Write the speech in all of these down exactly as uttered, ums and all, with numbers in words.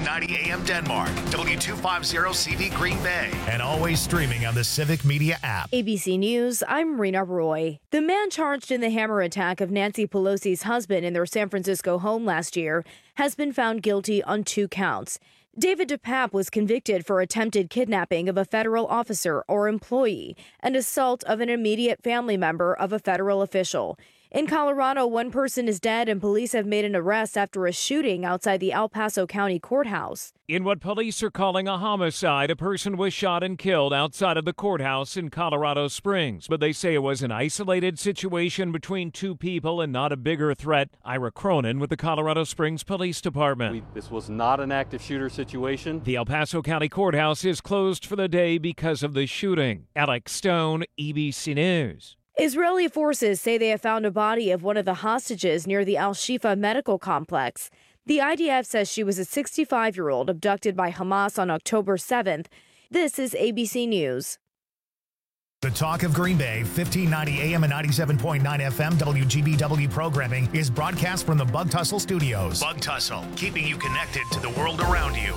fifteen ninety A M Denmark, W two fifty C V Green Bay, and always streaming on the Civic Media app. A B C News, I'm Rena Roy. The man charged in the hammer attack of Nancy Pelosi's husband in their San Francisco home last year has been found guilty on two counts. David DePape was convicted for attempted kidnapping of a federal officer or employee and assault of an immediate family member of a federal official. In Colorado, one person is dead and police have made an arrest after a shooting outside the El Paso County Courthouse. In what police are calling a homicide, a person was shot and killed outside of the courthouse in Colorado Springs. But they say it was an isolated situation between two people and not a bigger threat. Ira Cronin with the Colorado Springs Police Department. We, this was not an active shooter situation. The El Paso County Courthouse is closed for the day because of the shooting. Alex Stone, E B C News. Israeli forces say they have found a body of one of the hostages near the Al-Shifa medical complex. The I D F says she was a sixty-five-year-old abducted by Hamas on October seventh. This is A B C News. The Talk of Green Bay, fifteen ninety A M and ninety-seven point nine F M W G B W programming is broadcast from the Bug Tussle Studios. Bug Tussle, keeping you connected to the world around you.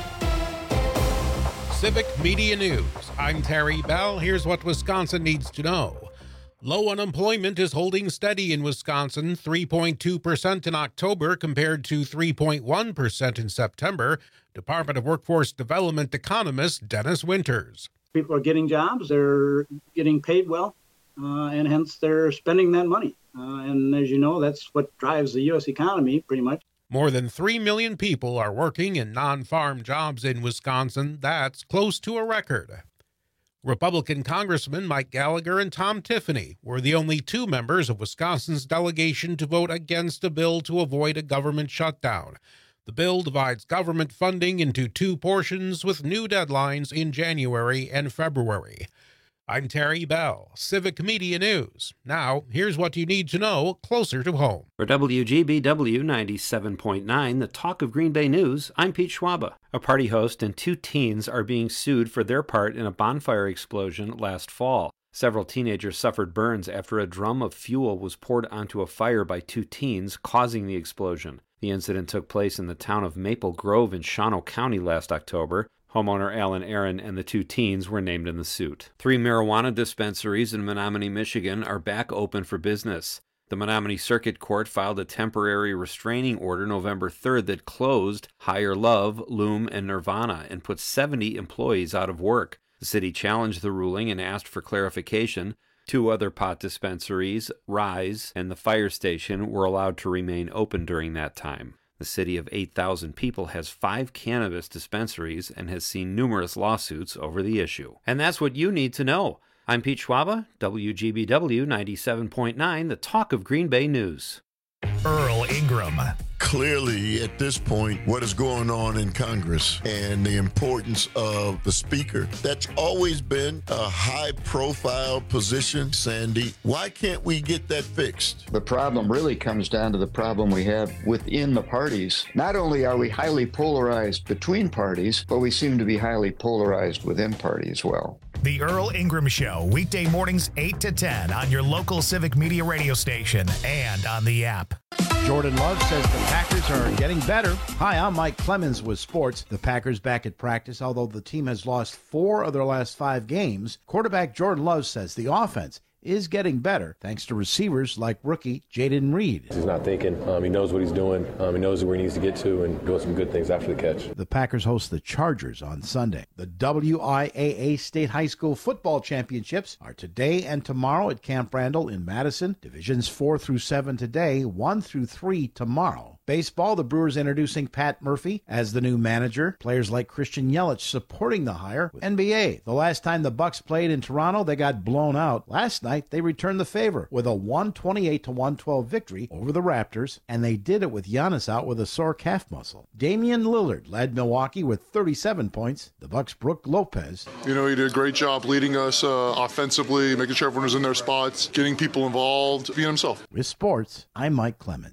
Civic Media News. I'm Terry Bell. Here's what Wisconsin needs to know. Low unemployment is holding steady in Wisconsin, three point two percent in October compared to three point one percent in September. Department of Workforce Development economist Dennis Winters. People are getting jobs, they're getting paid well, uh, and hence they're spending that money. Uh, and as you know, that's what drives the U S economy pretty much. More than three million people are working in non-farm jobs in Wisconsin. That's close to a record. Republican Congressman Mike Gallagher and Tom Tiffany were the only two members of Wisconsin's delegation to vote against a bill to avoid a government shutdown. The bill divides government funding into two portions with new deadlines in January and February. I'm Terry Bell, Civic Media News. Now, here's what you need to know closer to home. For W G B W ninety-seven point nine, the Talk of Green Bay News, I'm Pete Schwaba. A party host and two teens are being sued for their part in a bonfire explosion last fall. Several teenagers suffered burns after a drum of fuel was poured onto a fire by two teens, causing the explosion. The incident took place in the town of Maple Grove in Shawano County last October. Homeowner Alan Aaron and the two teens were named in the suit. Three marijuana dispensaries in Menominee, Michigan are back open for business. The Menominee Circuit Court filed a temporary restraining order November third that closed Higher Love, Loom, and Nirvana and put seventy employees out of work. The city challenged the ruling and asked for clarification. Two other pot dispensaries, Rise and the Fire Station, were allowed to remain open during that time. The city of eight thousand people has five cannabis dispensaries and has seen numerous lawsuits over the issue. And that's what you need to know. I'm Pete Schwaba, W G B W ninety-seven point nine, the Talk of Green Bay News. Earl Ingram. Clearly, at this point, what is going on in Congress and the importance of the Speaker, that's always been a high-profile position, Sandy. Why can't we get that fixed? The problem really comes down to the problem we have within the parties. Not only are we highly polarized between parties, but we seem to be highly polarized within party as well. The Earl Ingram Show, weekday mornings eight to ten on your local Civic Media radio station and on the app. Jordan Love says the Packers are getting better. Hi, I'm Mike Clemens with sports. The Packers back at practice, although the team has lost four of their last five games. Quarterback Jordan Love says the offense is getting better thanks to receivers like rookie Jaden Reed. He's not thinking. Um, he knows what he's doing. Um, he knows where he needs to get to and doing some good things after the catch. The Packers host the Chargers on Sunday. The W I A A State High School Football Championships are today and tomorrow at Camp Randall in Madison. Divisions four through seven today, one through three tomorrow. Baseball, the Brewers introducing Pat Murphy as the new manager. Players like Christian Yelich supporting the hire. N B A, the last time the Bucks played in Toronto, they got blown out. Last night, they returned the favor with a one twenty-eight to one twelve victory over the Raptors, and they did it with Giannis out with a sore calf muscle. Damian Lillard led Milwaukee with thirty-seven points. The Bucks' Brook Lopez. You know, he did a great job leading us uh, offensively, making sure everyone was in their spots, getting people involved, being himself. With sports, I'm Mike Clemens.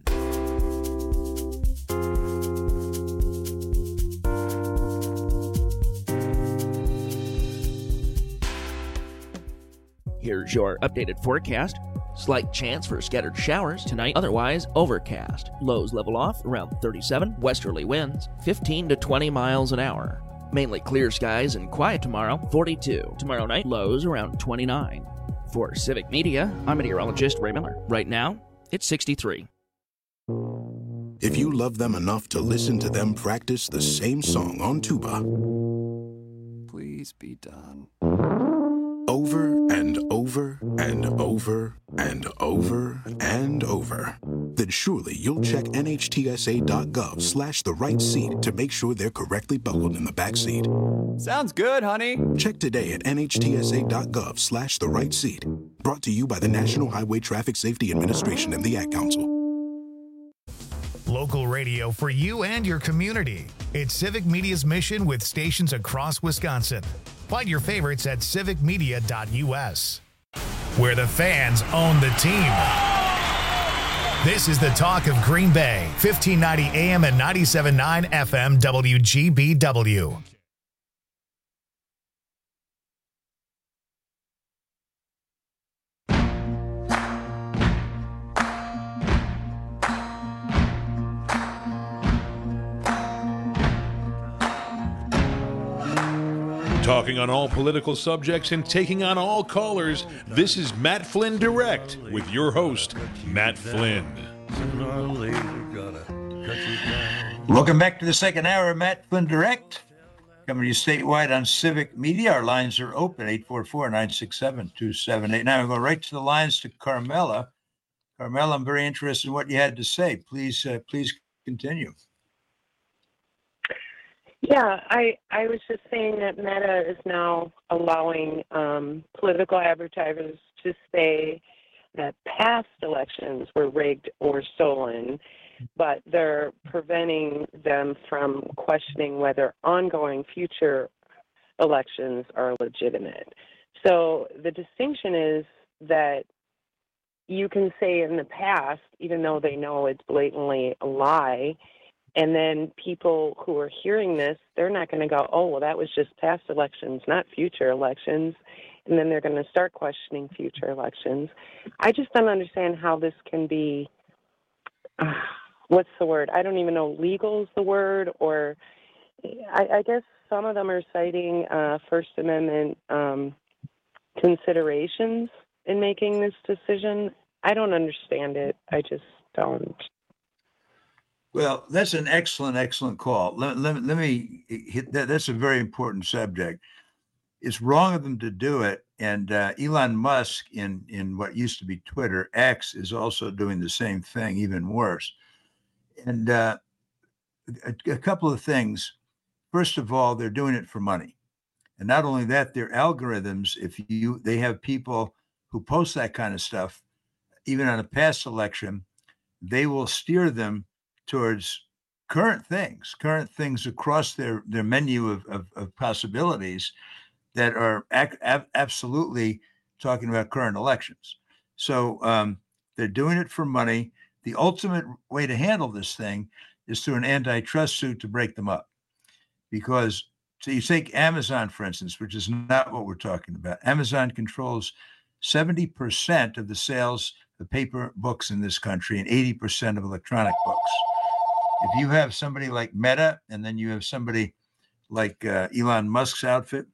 Here's your updated forecast. Slight chance for scattered showers tonight, otherwise overcast. Lows level off around thirty-seven. Westerly winds fifteen to twenty miles an hour. Mainly clear skies and quiet tomorrow, forty-two. Tomorrow night, lows around twenty-nine. For Civic Media, I'm meteorologist Ray Miller. Right now, it's sixty-three. If you love them enough to listen to them practice the same song on tuba, please be done. Over and over and over and over and over, then surely you'll check N H T S A dot gov slash the right seat to make sure they're correctly buckled in the back seat. Sounds good, honey. Check today at N H T S A dot gov slash the right seat. Brought to you by the National Highway Traffic Safety Administration and the Ad Council. Local radio for you and your community. It's Civic Media's mission with stations across Wisconsin. Find your favorites at civic media dot U S, where the fans own the team. This is the talk of Green Bay, fifteen ninety A M and ninety-seven point nine F M W G B W. Talking on all political subjects and taking on all callers, this is Matt Flynn Direct with your host, Matt Flynn. Welcome back to the second hour of Matt Flynn Direct. Coming to you statewide on Civic Media. Our lines are open, eight four four, nine six seven, two seven eight. Now we'll go right to the lines to Carmela. Carmela, I'm very interested in what you had to say. Please, uh, please continue. Yeah, I, I was just saying that Meta is now allowing um, political advertisers to say that past elections were rigged or stolen, but they're preventing them from questioning whether ongoing future elections are legitimate. So the distinction is that you can say in the past, even though they know it's blatantly a lie, and then people who are hearing this, they're not going to go, oh, well, that was just past elections, not future elections. And then they're going to start questioning future elections. I just don't understand how this can be, uh, what's the word? I don't even know, legal is the word, or I, I guess some of them are citing uh, First Amendment um, considerations in making this decision. I don't understand it. I just don't. Well, that's an excellent, excellent call. Let, let, let me hit that. That's a very important subject. It's wrong of them to do it. And uh, Elon Musk in, in what used to be Twitter, X, is also doing the same thing, even worse. And uh, a, a couple of things. First of all, they're doing it for money. And not only that, their algorithms, if you, they have people who post that kind of stuff, even on a past election, they will steer them towards current things, current things across their, their menu of, of, of possibilities that are ac- ab- absolutely talking about current elections. So um, they're doing it for money. The ultimate way to handle this thing is through an antitrust suit to break them up. Because, so you take Amazon, for instance, which is not what we're talking about. Amazon controls seventy percent of the sales of paper books in this country and eighty percent of electronic books. If you have somebody like Meta, and then you have somebody like uh, Elon Musk's outfit,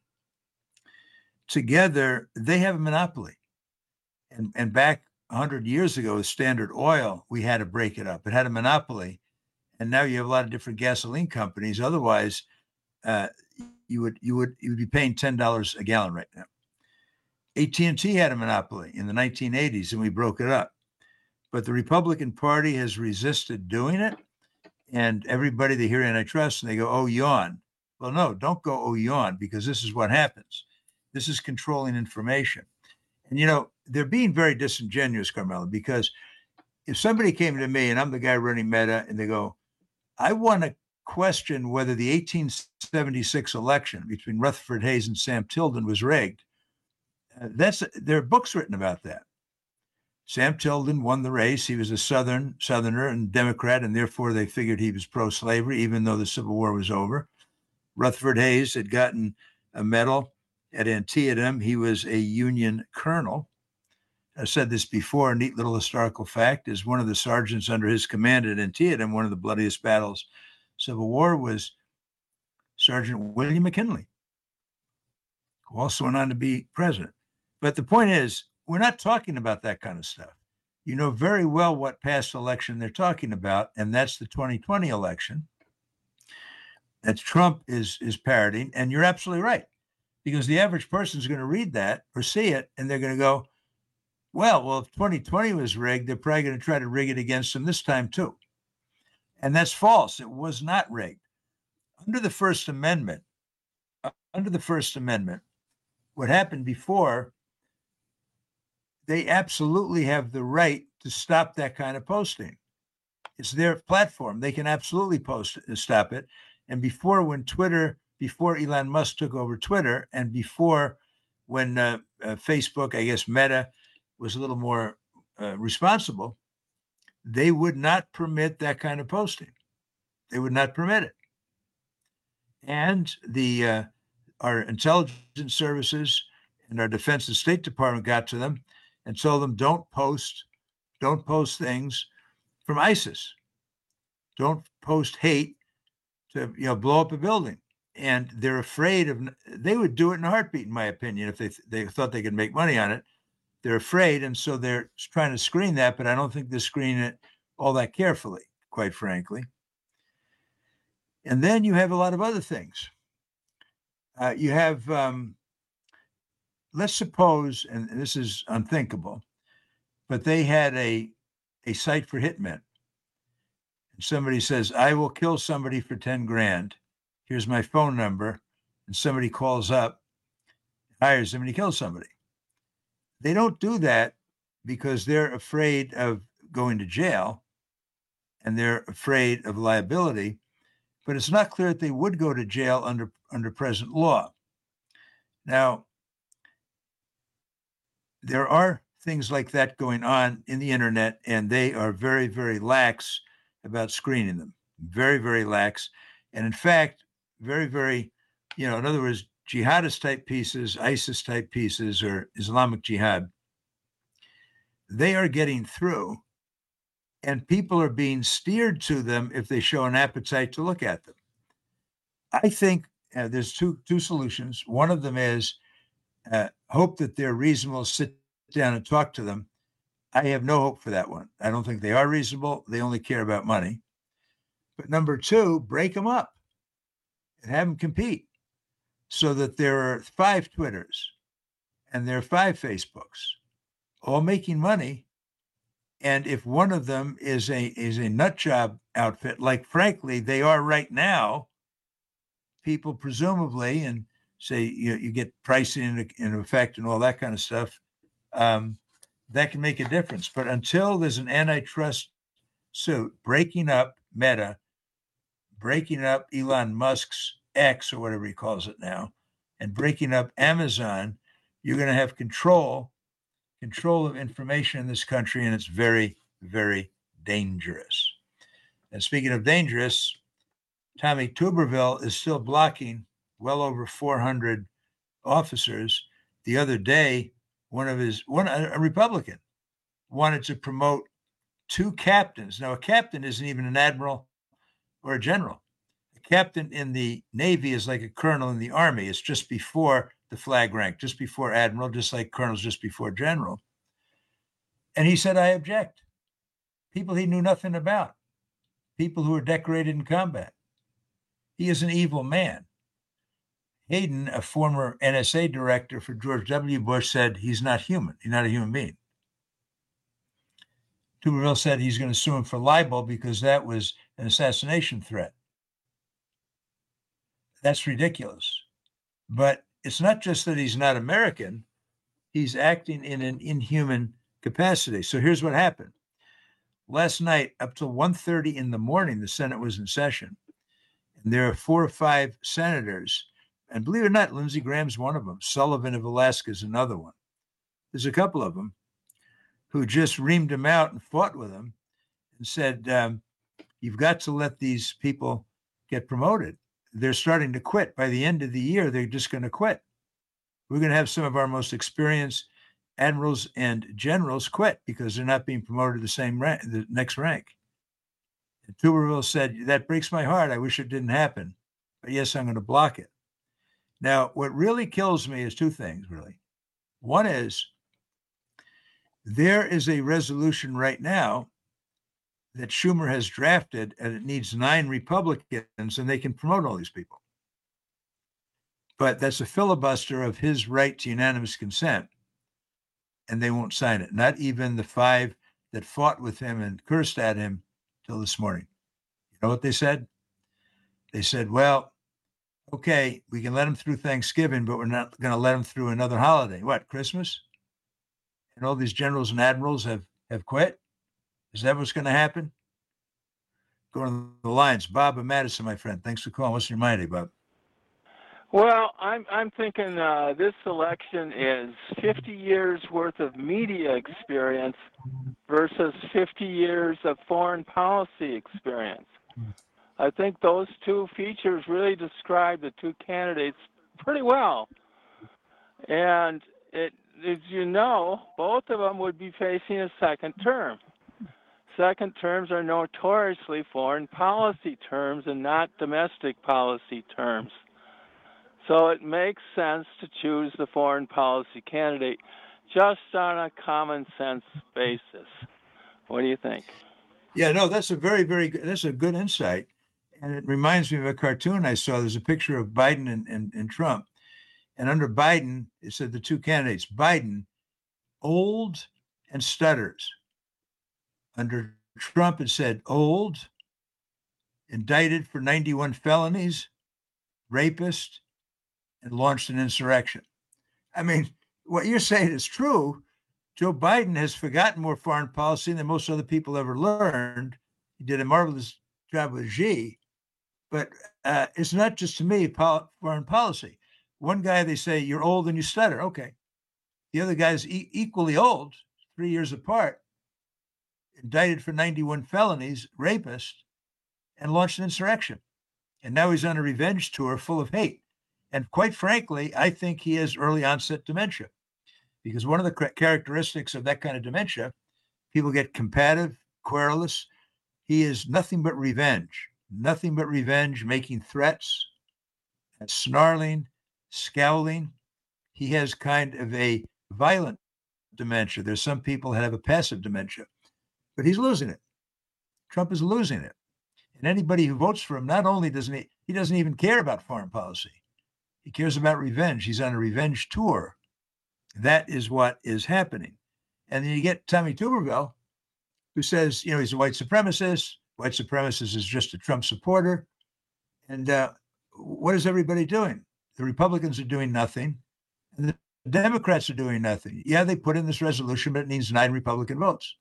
together they have a monopoly. And, and back one hundred years ago with Standard Oil, we had to break it up. It had a monopoly. And now you have a lot of different gasoline companies. Otherwise, uh, you would you would you would be paying ten dollars a gallon right now. A T and T had a monopoly in the nineteen eighties, and we broke it up. But the Republican Party has resisted doing it. And everybody, they hear antitrust and they go, oh, yawn. Well, no, don't go, oh, yawn, because this is what happens. This is controlling information. And, you know, they're being very disingenuous, Carmela, because if somebody came to me and I'm the guy running Meta and they go, I want to question whether the eighteen seventy-six election between Rutherford Hayes and Sam Tilden was rigged. Uh, that's there are books written about that. Sam Tilden won the race. He was a Southern Southerner and Democrat, and therefore they figured he was pro-slavery, even though the Civil War was over. Rutherford Hayes had gotten a medal at Antietam. He was a Union colonel. I've said this before, a neat little historical fact is one of the sergeants under his command at Antietam, one of the bloodiest battles Civil War, was Sergeant William McKinley, who also went on to be president. But the point is, we're not talking about that kind of stuff. You know very well what past election they're talking about, and that's the twenty twenty election that Trump is is parroting. And you're absolutely right, because the average person is going to read that or see it, and they're going to go, well, well, if twenty twenty was rigged, they're probably going to try to rig it against him this time too. And that's false. It was not rigged. Under the First Amendment, uh, under the First Amendment, what happened before, they absolutely have the right to stop that kind of posting. It's their platform. They can absolutely post it, stop it. And before, when Twitter, before Elon Musk took over Twitter, and before when uh, uh, Facebook, I guess Meta, was a little more uh, responsible, they would not permit that kind of posting. They would not permit it. And the uh, our intelligence services and our Defense and State Department got to them and told them, don't post, don't post things from ISIS. Don't post hate to, you know, blow up a building. And they're afraid of, they would do it in a heartbeat, in my opinion, if they they thought they could make money on it. They're afraid, and so they're trying to screen that, but I don't think they're screening it all that carefully, quite frankly. And then you have a lot of other things. Uh, you have, um, let's suppose, and this is unthinkable, but they had a, a site for hitmen. And somebody says, I will kill somebody for ten grand. Here's my phone number. And somebody calls up, hires him, and he kills somebody. They don't do that because they're afraid of going to jail and they're afraid of liability, but it's not clear that they would go to jail under, under present law. Now, there are things like that going on in the internet, and they are very, very lax about screening them. Very, very lax. And in fact, very, very, you know, in other words, jihadist type pieces, ISIS type pieces, or Islamic Jihad, they are getting through, and people are being steered to them if they show an appetite to look at them. I think uh, there's two two solutions. One of them is uh, hope that they're reasonable, sit down and talk to them. I have no hope for that one. I don't think they are reasonable. They only care about money. But number two, break them up and have them compete, so that there are five Twitters and there are five Facebooks, all making money. And if one of them is a is a nut job outfit, like frankly they are right now, people presumably, and say you, you get pricing in, in effect and all that kind of stuff, um, that can make a difference. But until there's an antitrust suit breaking up Meta, breaking up Elon Musk's X or whatever he calls it now, and breaking up Amazon, you're going to have control, control of information in this country, and it's very, very dangerous. And speaking of dangerous, Tommy Tuberville is still blocking well over four hundred officers. The other day, one of his, one a Republican, wanted to promote two captains. Now, a captain isn't even an admiral or a general. Captain in the Navy is like a colonel in the Army. It's just before the flag rank, just before admiral, just like colonel's just before general. And he said, I object. People he knew nothing about, people who were decorated in combat. He is an evil man. Hayden, a former N S A director for George W. Bush, said he's not human. He's not a human being. Tuberville said he's going to sue him for libel because that was an assassination threat. That's ridiculous. But it's not just that he's not American, he's acting in an inhuman capacity. So here's what happened. Last night, up till one thirty in the morning, the Senate was in session. And there are four or five senators, and believe it or not, Lindsey Graham's one of them. Sullivan of Alaska is another one. There's a couple of them who just reamed him out and fought with him and said, um, you've got to let these people get promoted. They're starting to quit. By the end of the year, they're just going to quit. We're going to have some of our most experienced admirals and generals quit because they're not being promoted to the same rank, the next rank. And Tuberville said, that breaks my heart. I wish it didn't happen. But yes, I'm going to block it. Now, what really kills me is two things, really. One is there is a resolution right now that Schumer has drafted, and it needs nine Republicans, and they can promote all these people. But that's a filibuster of his right to unanimous consent, and they won't sign it. Not even the five that fought with him and cursed at him till this morning. You know what they said? They said, well, okay, we can let him through Thanksgiving, but we're not going to let him through another holiday. What, Christmas? And all these generals and admirals have, have quit? Is that what's going to happen? Going to the lines. Bob and Madison, my friend. Thanks for calling. What's your mind today, Bob? Well, I'm I'm thinking uh, this election is fifty years worth of media experience versus fifty years of foreign policy experience. I think those two features really describe the two candidates pretty well. And it, as you know, both of them would be facing a second term. Second terms are notoriously foreign policy terms and not domestic policy terms. So it makes sense to choose the foreign policy candidate just on a common sense basis. What do you think? Yeah, no, that's a very, very good, that's a good insight. And it reminds me of a cartoon I saw. There's a picture of Biden and, and, and Trump. And under Biden, it said the two candidates, Biden, old and stutters. Under Trump, it said old, indicted for ninety-one felonies, rapist, and launched an insurrection. I mean, what you're saying is true. Joe Biden has forgotten more foreign policy than most other people ever learned. He did a marvelous job with Xi, but uh, it's not just, to me, pol- foreign policy. One guy, they say, you're old and you stutter. Okay. The other guy's e- equally old, three years apart, indicted for ninety-one felonies, rapist, and launched an insurrection. And now he's on a revenge tour full of hate. And quite frankly, I think he has early onset dementia, because one of the characteristics of that kind of dementia, people get combative, querulous. He is nothing but revenge, nothing but revenge, making threats, and snarling, scowling. He has kind of a violent dementia. There's some people that have a passive dementia, but he's losing it. Trump is losing it. And anybody who votes for him, not only doesn't he, he doesn't even care about foreign policy. He cares about revenge. He's on a revenge tour. That is what is happening. And then you get Tommy Tuberville, who says, you know, he's a white supremacist. White supremacist is just a Trump supporter. And uh, what is everybody doing? The Republicans are doing nothing. And the Democrats are doing nothing. Yeah, they put in this resolution, but it needs nine Republican votes.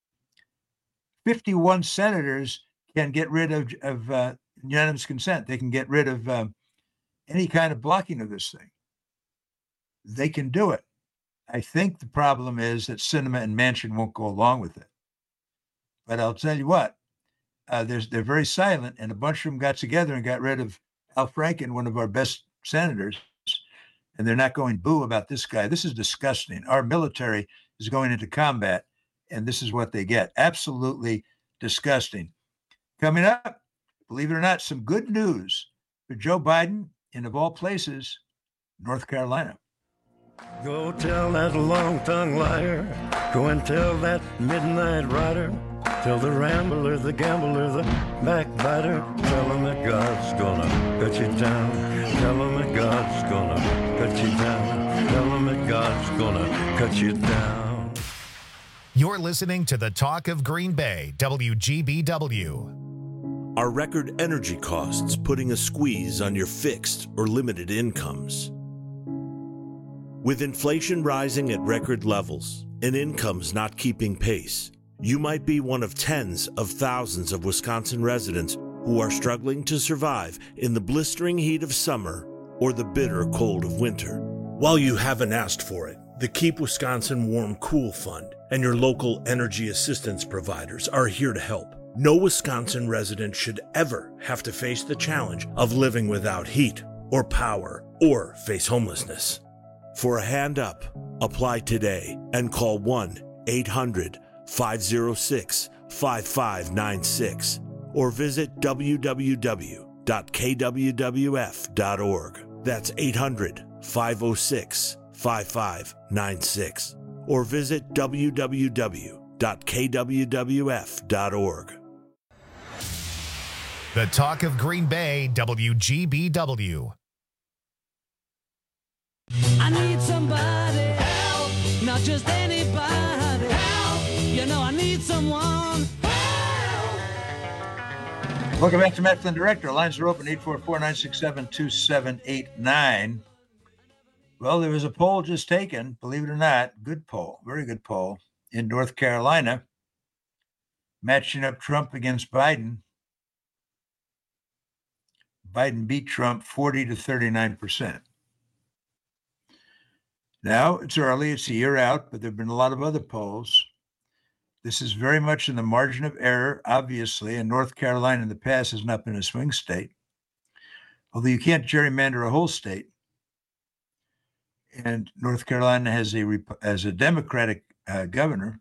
fifty-one senators can get rid of, of uh, unanimous consent. They can get rid of um, any kind of blocking of this thing. They can do it. I think the problem is that Sinema and Manchin won't go along with it. But I'll tell you what, uh, they're very silent, and a bunch of them got together and got rid of Al Franken, one of our best senators, and they're not going boo about this guy. This is disgusting. Our military is going into combat, and this is what they get. Absolutely disgusting. Coming up, believe it or not, some good news for Joe Biden in, of all places, North Carolina. Go tell that long-tongued liar, go and tell that midnight rider, tell the rambler, the gambler, the backbiter, tell him that God's gonna cut you down, tell him that God's gonna cut you down, tell him that God's gonna cut you down. You're listening to the Talk of Green Bay, W G B W. Are record energy costs putting a squeeze on your fixed or limited incomes? With inflation rising at record levels and incomes not keeping pace, you might be one of tens of thousands of Wisconsin residents who are struggling to survive in the blistering heat of summer or the bitter cold of winter. While you haven't asked for it, the Keep Wisconsin Warm Cool Fund and your local energy assistance providers are here to help. No Wisconsin resident should ever have to face the challenge of living without heat or power or face homelessness. For a hand up, apply today and call one eight hundred five oh six five five nine six or visit w w w dot k w w f dot org. That's eight hundred five oh six five five nine six or visit w w w dot k w w f dot org. The Talk of Green Bay, W G B W. I need somebody help, not just anybody help. You know I need someone help. Welcome back to Matt Flynn Director. Lines are open, eight four four, nine six seven, two seven eight nine. Well, there was a poll just taken, believe it or not, good poll, very good poll, in North Carolina, matching up Trump against Biden. Biden beat Trump forty to thirty-nine percent. Now, it's early, it's a year out, but there have been a lot of other polls. This is very much in the margin of error, obviously, and North Carolina in the past has not been a swing state, although you can't gerrymander a whole state. And North Carolina has a, has a Democratic uh, governor,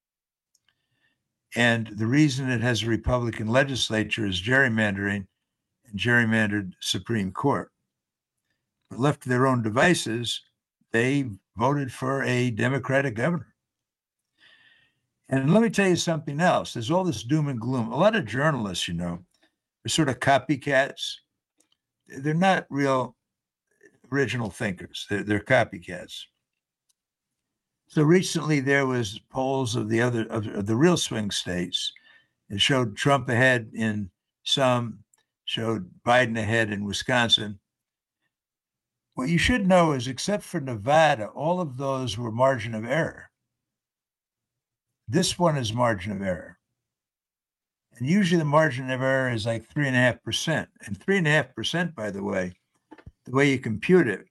and the reason it has a Republican legislature is gerrymandering and gerrymandered Supreme Court. But left to their own devices, they voted for a Democratic governor. And let me tell you something else. There's all this doom and gloom. A lot of journalists, you know, are sort of copycats. They're not real original thinkers. They're, they're copycats. So recently there was polls of the other of, of the real swing states. It showed Trump ahead in some, showed Biden ahead in Wisconsin. What you should know is, except for Nevada, all of those were margin of error. This one is margin of error. And usually the margin of error is like three and a half percent. And three and a half percent, by the way, the way you compute it,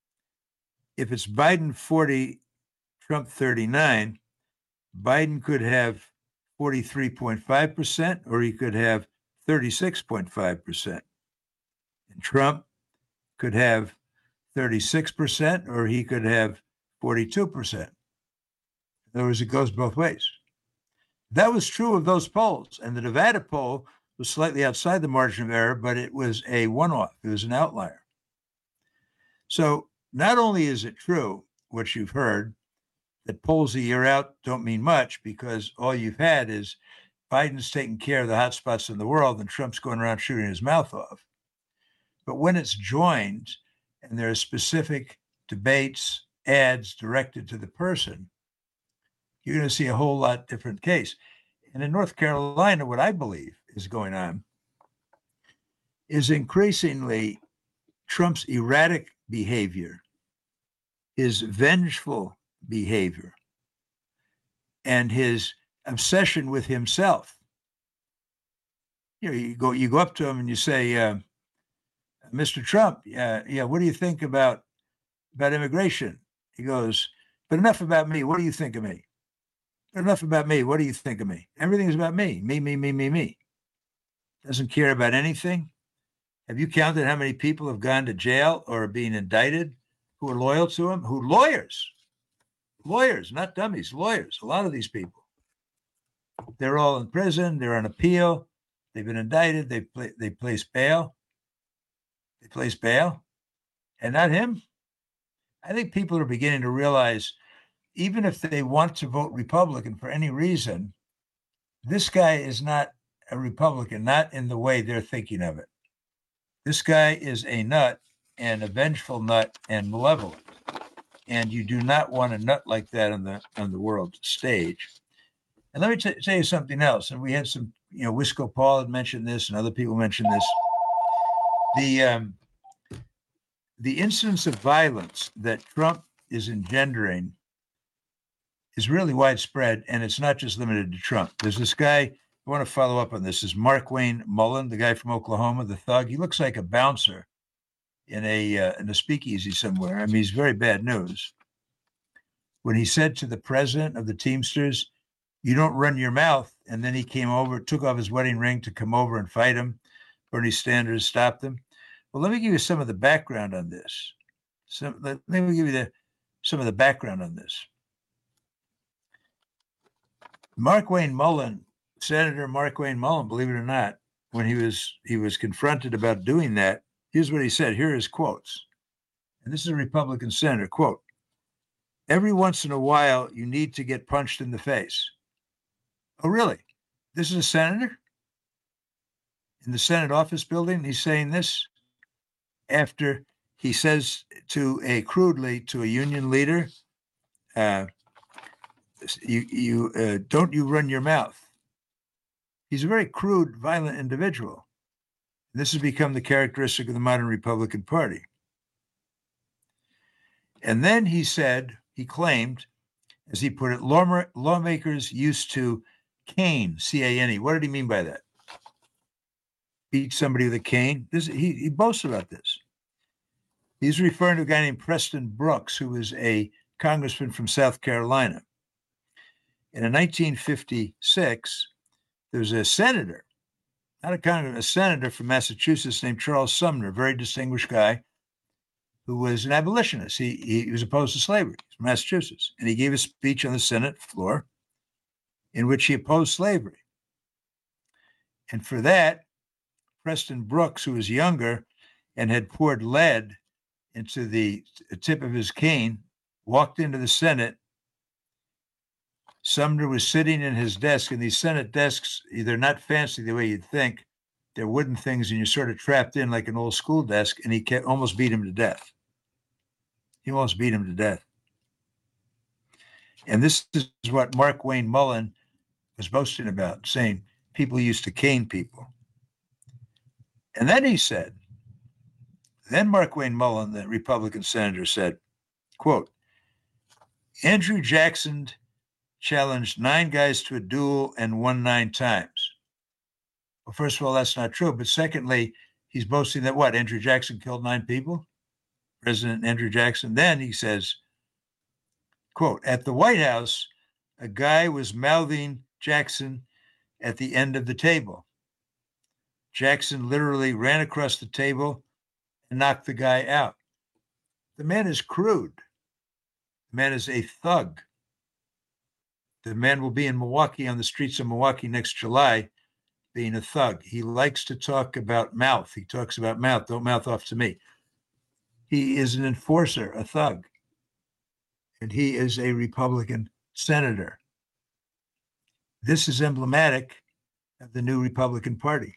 if it's Biden forty, Trump thirty-nine, Biden could have forty-three point five percent or he could have thirty-six point five percent. And Trump could have thirty-six percent or he could have forty-two percent. In other words, it goes both ways. That was true of those polls. And the Nevada poll was slightly outside the margin of error, but it was a one-off. It was an outlier. So not only is it true, what you've heard, that polls a year out don't mean much because all you've had is Biden's taking care of the hot spots in the world and Trump's going around shooting his mouth off. But when it's joined and there are specific debates, ads directed to the person, you're going to see a whole lot different case. And in North Carolina, what I believe is going on is increasingly Trump's erratic behavior, his vengeful behavior, and his obsession with himself. You know, you go you go up to him and you say, uh, Mister Trump, uh, yeah, what do you think about about immigration? He goes, but enough about me. What do you think of me? But enough about me. What do you think of me? Everything's about me. Me, me, me, me, me. Doesn't care about anything. Have you counted how many people have gone to jail or are being indicted who are loyal to him? Who lawyers, lawyers, not dummies, lawyers. A lot of these people, they're all in prison. They're on appeal. They've been indicted. They play, they place bail. They place bail, and not him. I think people are beginning to realize, even if they want to vote Republican for any reason, this guy is not a Republican, not in the way they're thinking of it. This guy is a nut, and a vengeful nut, and malevolent. And you do not want a nut like that on the on the world stage. And let me t- tell you something else. And we had some, you know, Wisco Paul had mentioned this, and other people mentioned this. The um, the incidence of violence that Trump is engendering is really widespread, and it's not just limited to Trump. There's this guy, I want to follow up on this, is Markwayne Mullin, the guy from Oklahoma, the thug. He looks like a bouncer in a uh, in a speakeasy somewhere. I mean, he's very bad news. When he said to the president of the Teamsters, "You don't run your mouth," and then he came over, took off his wedding ring to come over and fight him. Bernie Sanders stopped him. Well, let me give you some of the background on this. Some, let, let me give you the, some of the background on this. Markwayne Mullin, Senator Markwayne Mullin, believe it or not, when he was he was confronted about doing that, here's what he said. Here are his quotes. And this is a Republican senator, quote, "Every once in a while, you need to get punched in the face." Oh, really? This is a senator in the Senate office building? He's saying this after he says to a crudely to a union leader, uh, you, you uh, don't you run your mouth. He's a very crude, violent individual. This has become the characteristic of the modern Republican Party. And then he said, he claimed, as he put it, law, lawmakers used to cane, C A N E. What did he mean by that? Beat somebody with a cane? This, he, he boasts about this. He's referring to a guy named Preston Brooks, who was a congressman from South Carolina. And in nineteen fifty-six, there was a senator, not a congressman, a senator from Massachusetts named Charles Sumner, a very distinguished guy, who was an abolitionist. He, he was opposed to slavery. He's from Massachusetts. And he gave a speech on the Senate floor in which he opposed slavery. And for that, Preston Brooks, who was younger and had poured lead into the tip of his cane, walked into the Senate. Sumner was sitting in his desk, and these Senate desks, they're not fancy the way you'd think. They're wooden things, and you're sort of trapped in like an old school desk, and he kept, almost beat him to death. He almost beat him to death. And this is what Markwayne Mullin was boasting about, saying people used to cane people. And then he said, then Markwayne Mullin, the Republican senator, said, quote, Andrew Jackson challenged nine guys to a duel and won nine times. Well, first of all, that's not true. But secondly, he's boasting that what? Andrew Jackson killed nine people? President Andrew Jackson. Then he says, quote, at the White House, a guy was mouthing Jackson at the end of the table. Jackson literally ran across the table and knocked the guy out. The man is crude. The man is a thug. The man will be in Milwaukee, on the streets of Milwaukee next July, being a thug. He likes to talk about mouth. He talks about mouth. Don't mouth off to me. He is an enforcer, a thug. And he is a Republican senator. This is emblematic of the new Republican Party.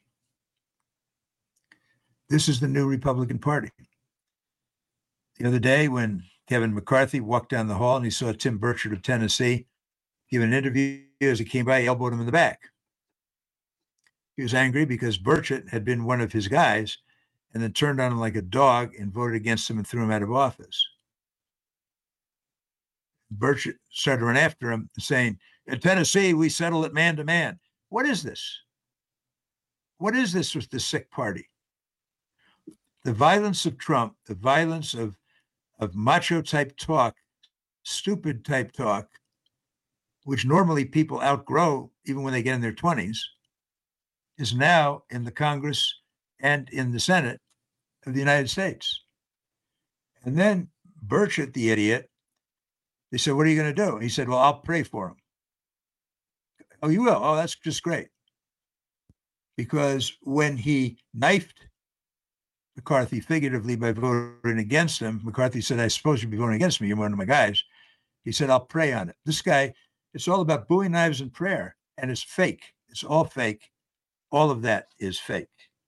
This is the new Republican Party. The other day when Kevin McCarthy walked down the hall and he saw Tim Burchett of Tennessee give an interview, as he came by, he elbowed him in the back. He was angry because Burchett had been one of his guys and then turned on him like a dog and voted against him and threw him out of office. Burchett started to run after him, saying, in Tennessee, we settle it man to man. What is this? What is this with the sick party? The violence of Trump, the violence of, of macho type talk, stupid type talk, which normally people outgrow even when they get in their twenties, is now in the Congress and in the Senate of the United States. And then Burchett, the idiot, they said, what are you going to do? He said, well, I'll pray for him. Oh, you will? Oh, that's just great. Because when he knifed McCarthy figuratively by voting against him, McCarthy said, I suppose you'd be voting against me. You're one of my guys. He said, I'll pray on it. This guy, it's all about Bowie knives and prayer, and it's fake. It's all fake. All of that is fake.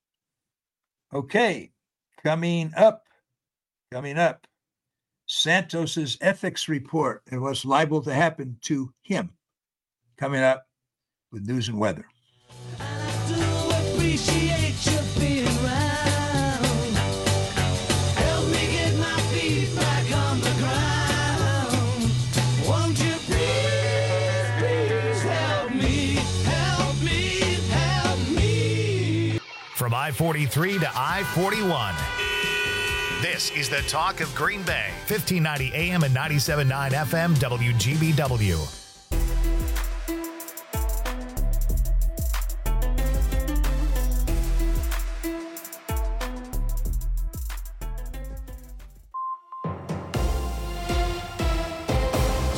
Okay, coming up, coming up, Santos's ethics report and what's liable to happen to him. Coming up with news and weather. From I forty-three to I forty-one. This is the Talk of Green Bay, fifteen ninety A M and ninety-seven point nine F M W G B W.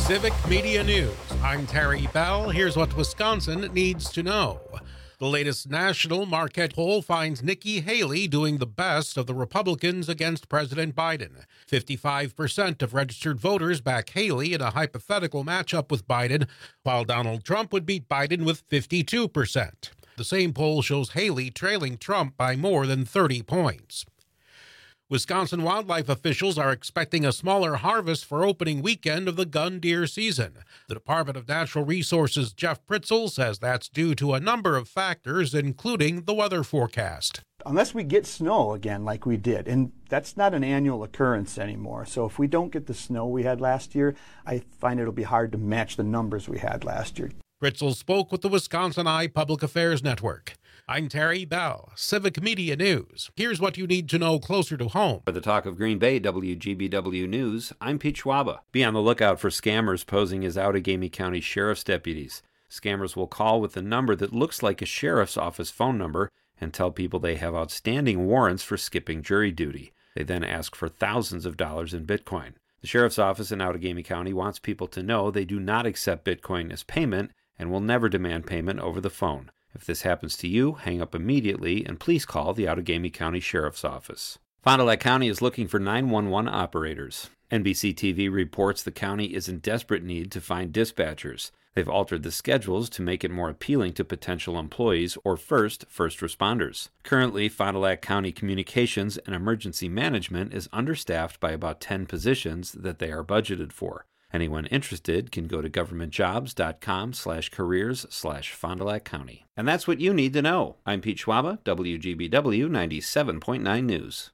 Civic Media News. I'm Terry Bell. Here's what Wisconsin needs to know. The latest national Marquette poll finds Nikki Haley doing the best of the Republicans against President Biden. fifty-five percent of registered voters back Haley in a hypothetical matchup with Biden, while Donald Trump would beat Biden with fifty-two percent. The same poll shows Haley trailing Trump by more than thirty points. Wisconsin wildlife officials are expecting a smaller harvest for opening weekend of the gun deer season. The Department of Natural Resources' Jeff Pritzel says that's due to a number of factors, including the weather forecast. Unless we get snow again like we did, and that's not an annual occurrence anymore. So if we don't get the snow we had last year, I find it'll be hard to match the numbers we had last year. Pritzel spoke with the Wisconsin Eye Public Affairs Network. I'm Terry Bell, Civic Media News. Here's what you need to know closer to home. For the Talk of Green Bay, W G B W News, I'm Pete Schwaba. Be on the lookout for scammers posing as Outagamie County Sheriff's deputies. Scammers will call with a number that looks like a sheriff's office phone number and tell people they have outstanding warrants for skipping jury duty. They then ask for thousands of dollars in Bitcoin. The sheriff's office in Outagamie County wants people to know they do not accept Bitcoin as payment and will never demand payment over the phone. If this happens to you, hang up immediately and please call the Outagamie County Sheriff's Office. Fond du Lac County is looking for nine one one operators. N B C T V reports the county is in desperate need to find dispatchers. They've altered the schedules to make it more appealing to potential employees or first first responders. Currently, Fond du Lac County Communications and Emergency Management is understaffed by about ten positions that they are budgeted for. Anyone interested can go to governmentjobs.com slash careers slash Fond du Lac County. And that's what you need to know. I'm Pete Schwaba, W G B W ninety-seven point nine News.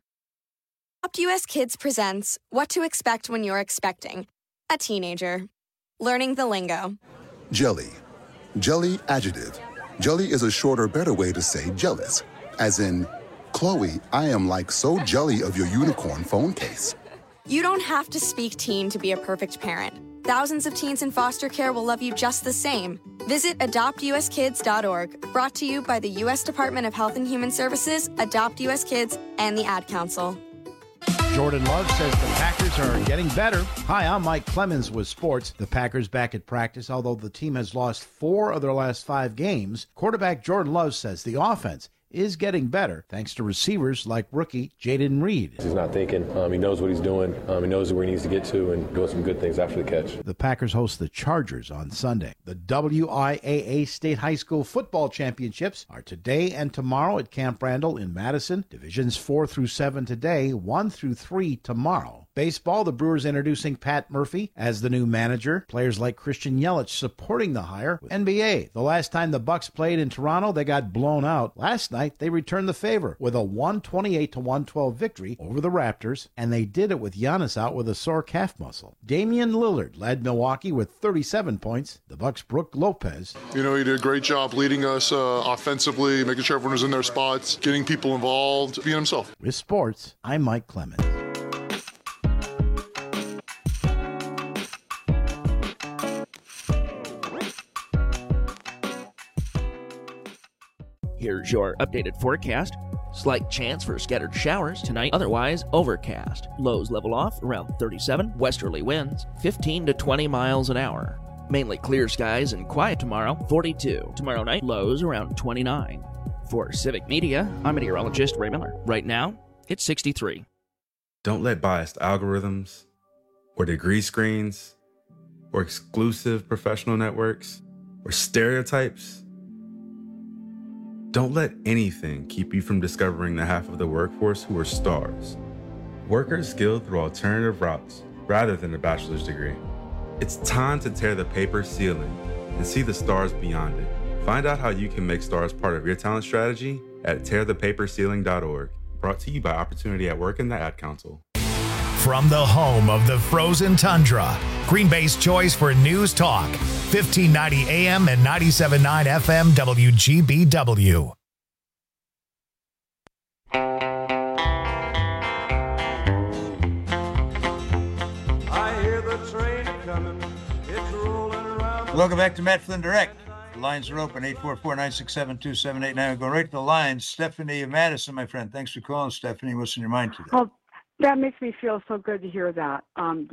Adopt U S Kids presents What to Expect When You're Expecting a Teenager. Learning the lingo. Jelly. Jelly adjective. Jelly is a shorter, better way to say jealous. As in, Chloe, I am like so jelly of your unicorn phone case. You don't have to speak teen to be a perfect parent. Thousands of teens in foster care will love you just the same. Visit adopt u s kids dot org, brought to you by the U S Department of Health and Human Services, Adopt U S Kids, and the Ad Council. Jordan Love says the Packers are getting better. Hi, I'm Mike Clemens with sports. The Packers back at practice, although the team has lost four of their last five games. Quarterback Jordan Love says the offense is getting better thanks to receivers like rookie Jaden Reed. He's not thinking. Um, he knows what he's doing. Um, he knows where he needs to get to and do some good things after the catch. The Packers host the Chargers on Sunday. The W I A A State High School Football Championships are today and tomorrow at Camp Randall in Madison. Divisions four through seven today, one through three tomorrow. Baseball, the Brewers introducing Pat Murphy as the new manager. Players like Christian Yelich supporting the hire. N B A, the last time the Bucks played in Toronto, they got blown out. Last night, they returned the favor with a one twenty-eight to one twelve victory over the Raptors, and they did it with Giannis out with a sore calf muscle. Damian Lillard led Milwaukee with thirty-seven points. The Bucks' Brook Lopez. You know, he did a great job leading us uh, offensively, making sure everyone was in their spots, getting people involved, being himself. With sports, I'm Mike Clemens. Here's your updated forecast. Slight chance for scattered showers tonight, otherwise overcast. Lows level off around thirty-seven, westerly winds fifteen to twenty miles an hour. Mainly clear skies and quiet tomorrow, forty-two. Tomorrow night, lows around twenty-nine. For Civic Media, I'm meteorologist Ray Miller. Right now, it's sixty-three. Don't let biased algorithms or degree screens or exclusive professional networks or stereotypes. Don't let anything keep you from discovering the half of the workforce who are stars. Workers skilled through alternative routes rather than a bachelor's degree. It's time to tear the paper ceiling and see the stars beyond it. Find out how you can make stars part of your talent strategy at tear the paper ceiling dot org. Brought to you by Opportunity at Work and the Ad Council. From the home of the frozen tundra, Green Bay's choice for news talk, fifteen ninety A M and ninety-seven point nine F M W G B W. I hear the train coming, it's rolling around. Welcome back to Matt Flynn Direct. The lines are open, eight four four, nine six seven, two seven eight nine. We're going right to the lines. Stephanie Madison, my friend. Thanks for calling, Stephanie. What's in your mind today? Oh, that makes me feel so good to hear that. Um,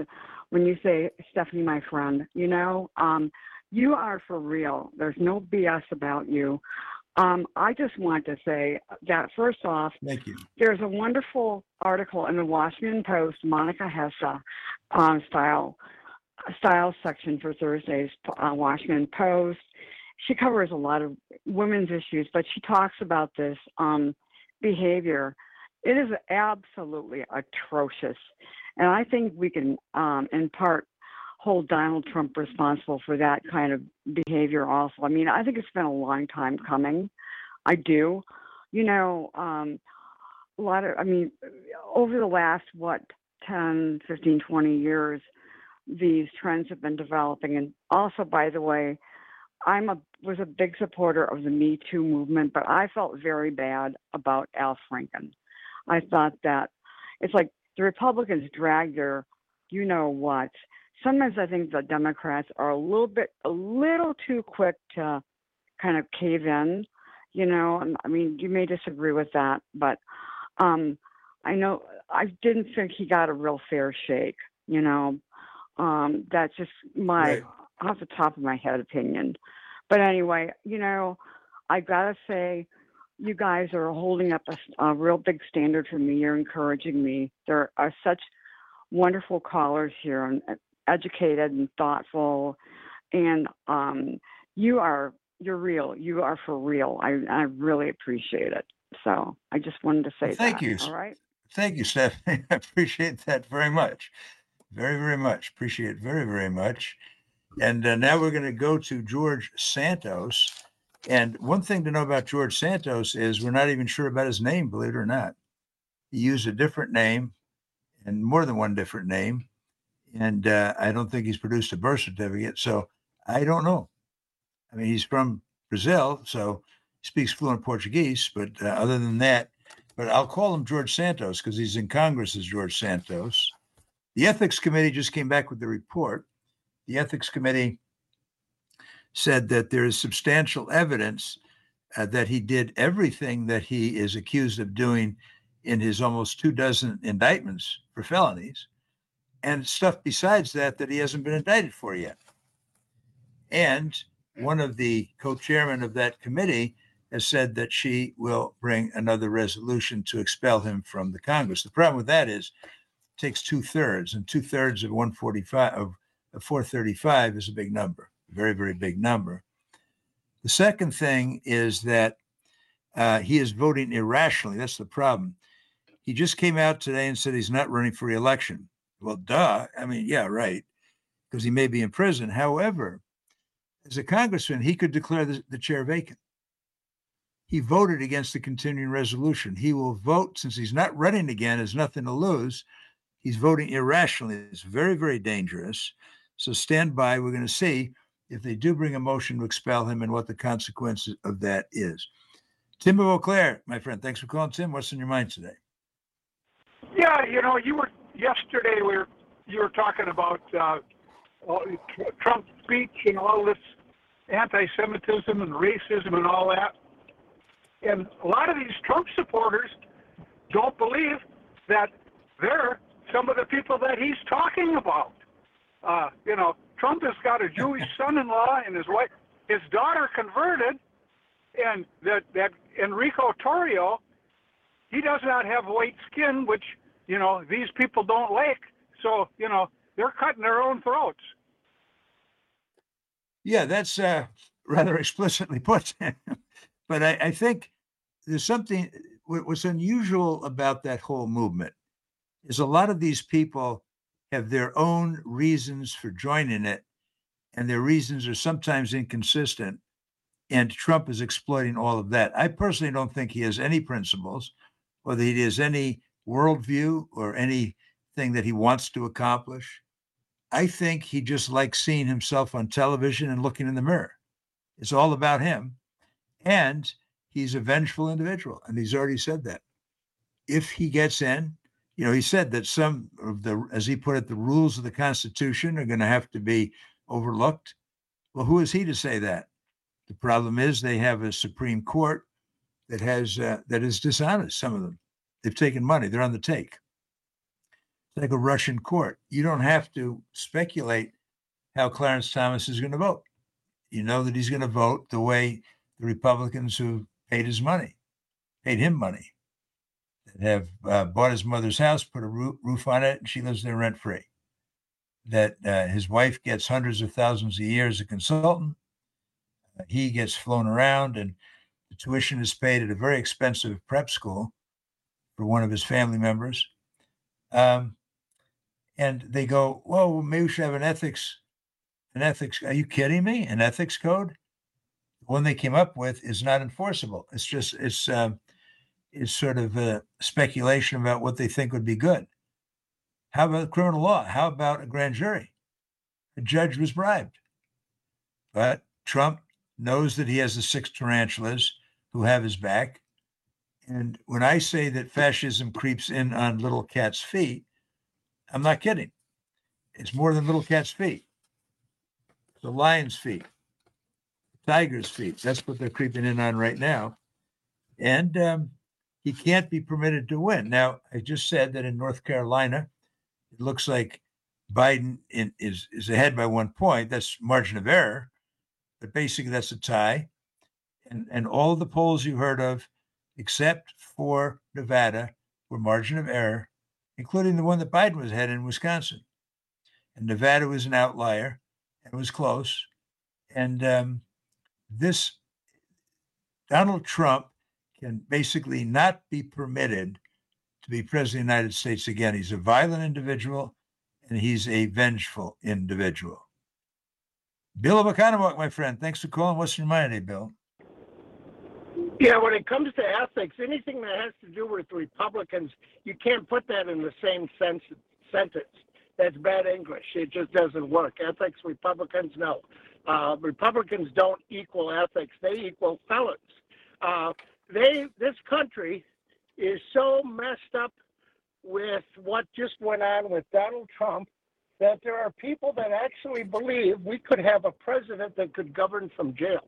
when you say, Stephanie, my friend, you know, um, you are for real. There's no B S about you. Um, I just want to say that, first off, Thank you. There's a wonderful article in the Washington Post, Monica Hessa, um, style, style section for Thursday's uh, Washington Post. She covers a lot of women's issues, but she talks about this um, behavior. It is absolutely atrocious. And I think we can, um, in part, hold Donald Trump responsible for that kind of behavior also. I mean, I think it's been a long time coming. I do. You know, um, a lot of, I mean, over the last, what, ten, fifteen, twenty years, these trends have been developing. And also, by the way, I'm a was a big supporter of the Me Too movement, but I felt very bad about Al Franken. I thought that it's like the Republicans drag their, you know what. Sometimes I think the Democrats are a little bit, a little too quick to kind of cave in, you know. I mean, you may disagree with that, but um, I know I didn't think he got a real fair shake, you know. Um, that's just my, right. off the top of my head opinion. But anyway, you know, I gotta say, you guys are holding up a, a real big standard for me. You're encouraging me. There are such wonderful callers here, and educated and thoughtful, and um, you are you're real. You are for real. I I really appreciate it. So I just wanted to say well, thank that. you. All right. Thank you, Stephanie. I appreciate that very much. Very, very much. Appreciate it very, very much. And uh, now we're going to go to George Santos. And one thing to know about George Santos is we're not even sure about his name, believe it or not. He used a different name, and more than one different name. And uh, I don't think he's produced a birth certificate. So I don't know. I mean, he's from Brazil, so he speaks fluent Portuguese. But uh, other than that, but I'll call him George Santos because he's in Congress as George Santos. The Ethics Committee just came back with the report. The Ethics Committee said that there is substantial evidence uh, that he did everything that he is accused of doing in his almost two dozen indictments for felonies, and stuff besides that that he hasn't been indicted for yet. And one of the co-chairmen of that committee has said that she will bring another resolution to expel him from the Congress. The problem with that is it takes two-thirds, and two-thirds of one forty-five of four thirty-five is a big number, a very, very big number. The second thing is that uh, he is voting irrationally. That's the problem. He just came out today and said he's not running for re-election. Well, duh. I mean, yeah, right, because he may be in prison. However, as a congressman, he could declare the, the chair vacant. He voted against the continuing resolution. He will vote, since he's not running again, has nothing to lose. He's voting irrationally. It's very, very dangerous. So stand by. We're going to see if they do bring a motion to expel him and what the consequences of that is. Tim of Eau Claire, my friend, thanks for calling. Tim, what's in your mind today? Yeah, you know, you were yesterday. We were you were talking about uh, Trump's speech and all this anti-Semitism and racism and all that. And a lot of these Trump supporters don't believe that they're some of the people that he's talking about. Uh, you know, Trump has got a Jewish son-in-law and his wife, his daughter converted, and that, that Enrico Torrio, he does not have white skin, which, you know, these people don't like. So, you know, they're cutting their own throats. Yeah, that's uh, rather explicitly put. But I, I think there's something, what's unusual about that whole movement is a lot of these people have their own reasons for joining it, and their reasons are sometimes inconsistent, and Trump is exploiting all of that. I personally don't think he has any principles, or that he has any worldview or anything that he wants to accomplish. I think he just likes seeing himself on television and looking in the mirror. It's all about him. And he's a vengeful individual, and he's already said that. If he gets in, you know, he said that some of the, as he put it, the rules of the Constitution are going to have to be overlooked. Well, who is he to say that? The problem is they have a Supreme Court that has uh, that is dishonest. Some of them, they've taken money. They're on the take. It's like a Russian court. You don't have to speculate how Clarence Thomas is going to vote. You know that he's going to vote the way the Republicans who paid his money, paid him money, that have uh, bought his mother's house, put a roo- roof on it, and she lives there rent-free. That uh, his wife gets hundreds of thousands a year as a consultant. Uh, he gets flown around, and the tuition is paid at a very expensive prep school for one of his family members. Um, and they go, well, maybe we should have an ethics, an ethics. Are you kidding me? An ethics code? The one they came up with is not enforceable. It's just, it's, um, it's sort of a speculation about what they think would be good. How about criminal law? How about a grand jury? A judge was bribed. But Trump knows that he has the six tarantulas who have his back. And when I say that fascism creeps in on little cat's feet, I'm not kidding. It's more than little cat's feet. It's a lion's feet, tiger's feet. That's what they're creeping in on right now. And um, he can't be permitted to win. Now, I just said that in North Carolina, it looks like Biden in, is, is ahead by one point. That's margin of error. But basically, that's a tie. And, and all of the polls you heard of, except for Nevada, were margin of error, including the one that Biden was ahead in Wisconsin. And Nevada was an outlier, and it was close. And um, this, Donald Trump can basically not be permitted to be president of the United States again. He's a violent individual, and he's a vengeful individual. Bill of Oconomowoc, my friend, thanks for calling. What's your mind today, Bill? Yeah, when it comes to ethics, anything that has to do with Republicans, you can't put that in the same sense, sentence. That's bad English. It just doesn't work. Ethics, Republicans, no. Uh, Republicans don't equal ethics. They equal felons. Uh, they, this country is so messed up with what just went on with Donald Trump that there are people that actually believe we could have a president that could govern from jail.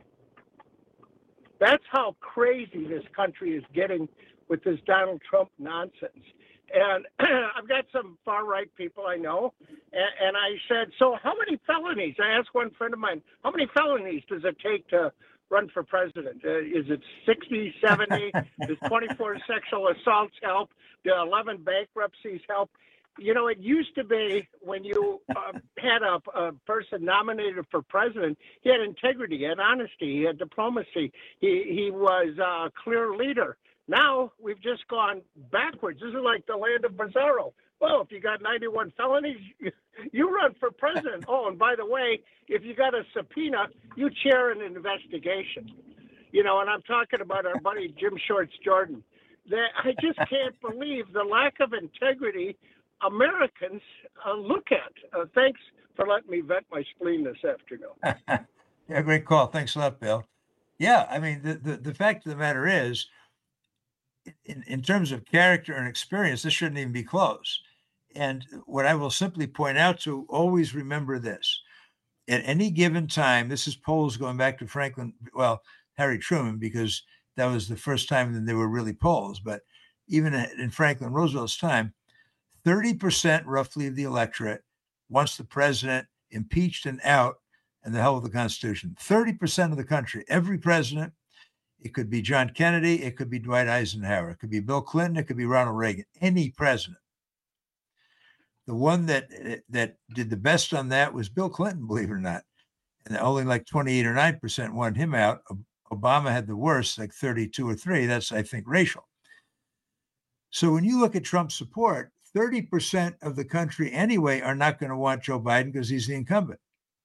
That's how crazy this country is getting with this Donald Trump nonsense. And I've got some far-right people I know, and, and I said, so how many felonies? I asked one friend of mine, how many felonies does it take to run for president? Uh, is it sixty, seventy? Does twenty-four sexual assaults help? Do eleven bankruptcies help? You know, it used to be when you uh, had a, a person nominated for president, he had integrity, he had honesty, he had diplomacy, he, he was a clear leader. Now we've just gone backwards. This is like the land of Bizarro. Well, if you got ninety-one felonies, you, you run for president. Oh, and by the way, if you got a subpoena, you chair an investigation. You know, and I'm talking about our buddy Jim Shorts Jordan. That I just can't believe the lack of integrity Americans uh, look at. Uh, thanks for letting me vent my spleen this afternoon. Yeah, great call. Thanks a lot, Bill. Yeah, I mean, the, the, the fact of the matter is, in, in terms of character and experience, this shouldn't even be close. And what I will simply point out to always remember this. At any given time, this is polls going back to Franklin, well, Harry Truman, because that was the first time that there were really polls. But even in Franklin Roosevelt's time, thirty percent roughly of the electorate wants the president impeached and out and the hell with the Constitution. thirty percent of the country, every president, it could be John Kennedy, it could be Dwight Eisenhower, it could be Bill Clinton, it could be Ronald Reagan, any president. The one that that did the best on that was Bill Clinton, believe it or not. And only like twenty-eight or nine percent wanted him out. Obama had the worst, like thirty-two or three. That's, I think, racial. So when you look at Trump's support, thirty percent of the country anyway are not going to want Joe Biden because he's the incumbent.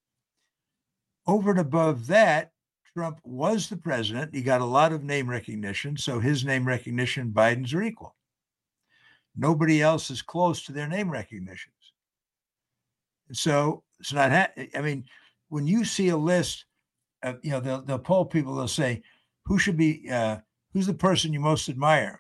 Over and above that, Trump was the president. He got a lot of name recognition. So his name recognition, Biden's are equal. Nobody else is close to their name recognitions. And so it's not, ha- I mean, when you see a list of, you know, they'll, they'll poll people, they'll say, who should be, uh, who's the person you most admire?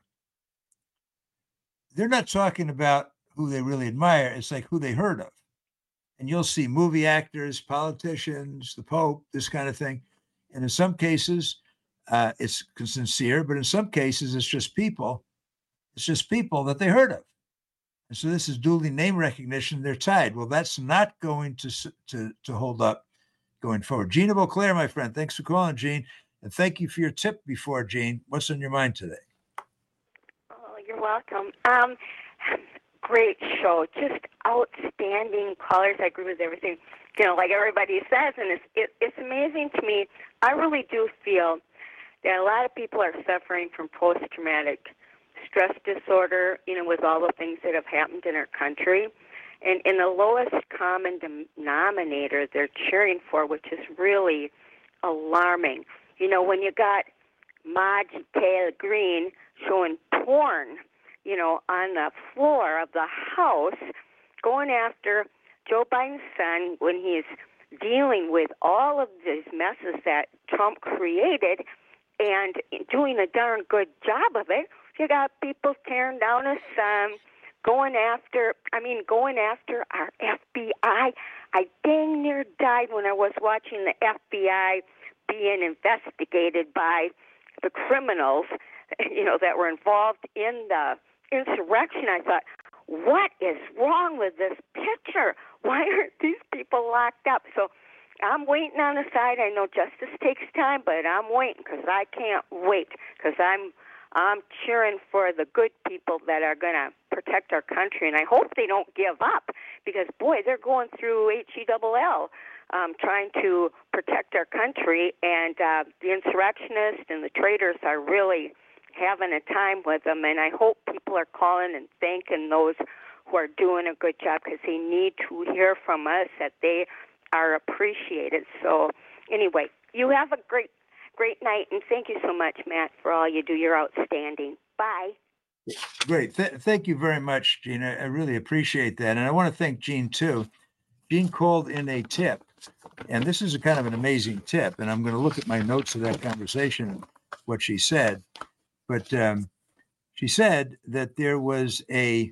They're not talking about who they really admire. It's like who they heard of. And you'll see movie actors, politicians, the Pope, this kind of thing. And in some cases, uh, it's sincere, but in some cases, it's just people. It's just people that they heard of. And so this is duly name recognition. They're tied. Well, that's not going to to to hold up going forward. Gina Beauclair, my friend, thanks for calling, Gene. And thank you for your tip before, Gene. What's on your mind today? Oh, you're welcome. Um, great show. Just outstanding callers. I agree with everything, you know, like everybody says. And it's, it, it's amazing to me. I really do feel that a lot of people are suffering from post-traumatic stress disorder, you know, with all the things that have happened in our country. And in the lowest common denominator they're cheering for, which is really alarming. You know, when you got Margie Taylor Greene showing porn, you know, on the floor of the House, going after Joe Biden's son when he's dealing with all of these messes that Trump created and doing a darn good job of it, you got people tearing down his son, going after, I mean, going after our F B I. I dang near died when I was watching the F B I being investigated by the criminals, you know, that were involved in the insurrection. I thought, what is wrong with this picture? Why aren't these people locked up? So I'm waiting on the side. I know justice takes time, but I'm waiting because I can't wait because I'm I'm cheering for the good people that are going to protect our country, and I hope they don't give up because, boy, they're going through H E L L um, trying to protect our country, and uh, the insurrectionists and the traitors are really having a time with them, and I hope people are calling and thanking those who are doing a good job because they need to hear from us that they are appreciated. So anyway, you have a great Great night, and thank you so much, Matt, for all you do. You're outstanding. Bye. Great. Th- thank you very much, Gene. I, I really appreciate that. And I want to thank Gene, too. Gene called in a tip, and this is a kind of an amazing tip, and I'm going to look at my notes of that conversation, what she said. But um, she said that there was a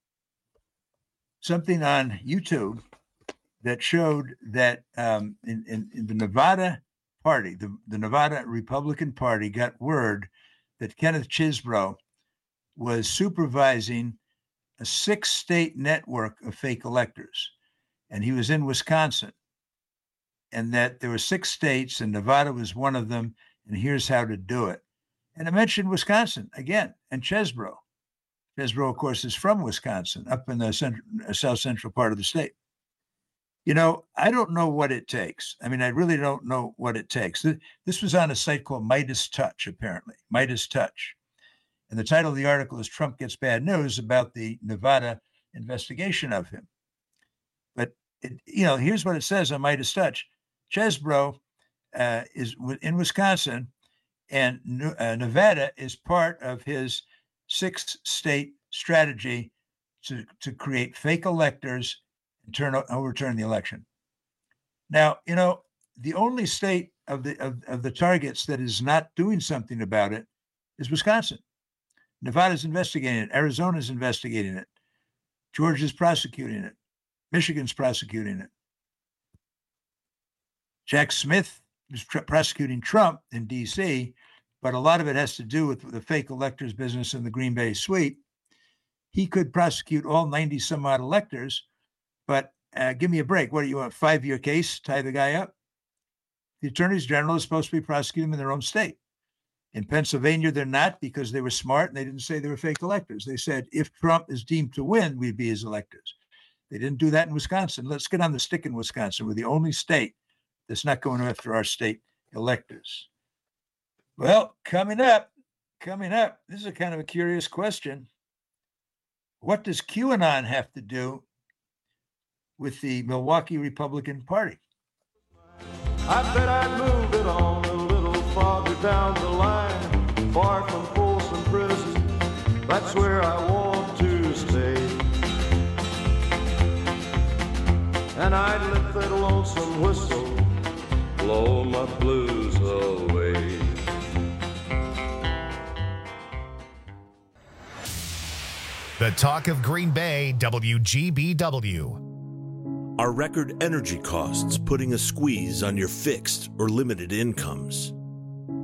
something on YouTube that showed that um, in, in, in the Nevada Party, the, the Nevada Republican Party got word that Kenneth Chesebro was supervising a six-state network of fake electors, and he was in Wisconsin, and that there were six states, and Nevada was one of them, and here's how to do it. And I mentioned Wisconsin again, and Chesebro. Chesebro, of course, is from Wisconsin, up in the central, south central part of the state. You know, I don't know what it takes. I mean, I really don't know what it takes. This was on a site called Midas Touch, apparently, Midas Touch. And the title of the article is Trump Gets Bad News about the Nevada investigation of him. But, it, you know, here's what it says on Midas Touch. Chesebro uh, is in Wisconsin, and uh, Nevada is part of his six-state strategy to, to create fake electors turn overturn the election. Now, you know, the only state of the of, of the targets that is not doing something about it is Wisconsin. Nevada's investigating it. Arizona's investigating it. Georgia's prosecuting it. Michigan's prosecuting it. Jack Smith is tr- prosecuting Trump in D C, but a lot of it has to do with the fake electors business in the Green Bay suite. He could prosecute all ninety some odd electors. But uh, give me a break. What do you want? Five-year case? Tie the guy up? The attorneys general is supposed to be prosecuting them in their own state. In Pennsylvania, they're not because they were smart and they didn't say they were fake electors. They said if Trump is deemed to win, we'd be his electors. They didn't do that in Wisconsin. Let's get on the stick in Wisconsin. We're the only state that's not going after our state electors. Well, coming up, coming up, this is a kind of a curious question. What does QAnon have to do with the Milwaukee Republican Party? I bet I'd move it on a little farther down the line, far from Folsom Prison. That's where I want to stay. And I'd let that lonesome whistle blow my blues away. The talk of Green Bay, W G B W. Are record energy costs putting a squeeze on your fixed or limited incomes?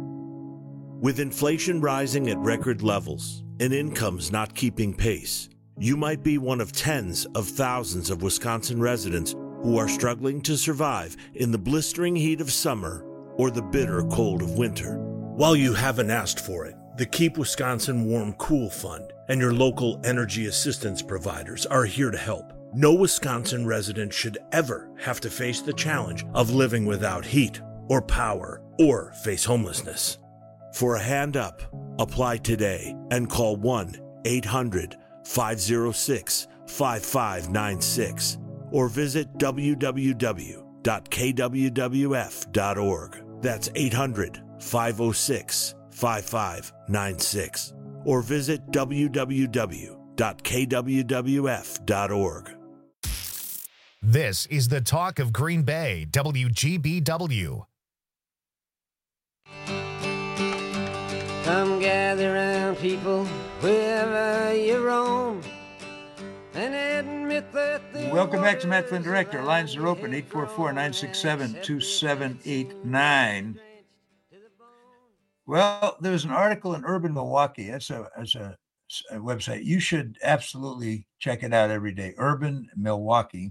With inflation rising at record levels and incomes not keeping pace, You might be one of tens of thousands of Wisconsin residents who are struggling to survive in the blistering heat of summer or the bitter cold of winter. While you haven't asked for it, the Keep Wisconsin Warm Cool Fund and your local energy assistance providers are here to help. No Wisconsin resident should ever have to face the challenge of living without heat or power or face homelessness. For a hand up, apply today and call one eight hundred five oh six five five nine six or visit w w w dot k w w f dot org. That's eight hundred five oh six five five nine six or visit w w w dot k w w f dot org. This is the Talk of Green Bay, W G B W. Come gather round, people, wherever you roam, and admit that Welcome back to Matt Flynn Director. Lines are open, eight four four, nine six seven, two seven eight nine. Well, there was an article in Urban Milwaukee. That's a, that's a, a website. You should absolutely check it out every day. Urban Milwaukee.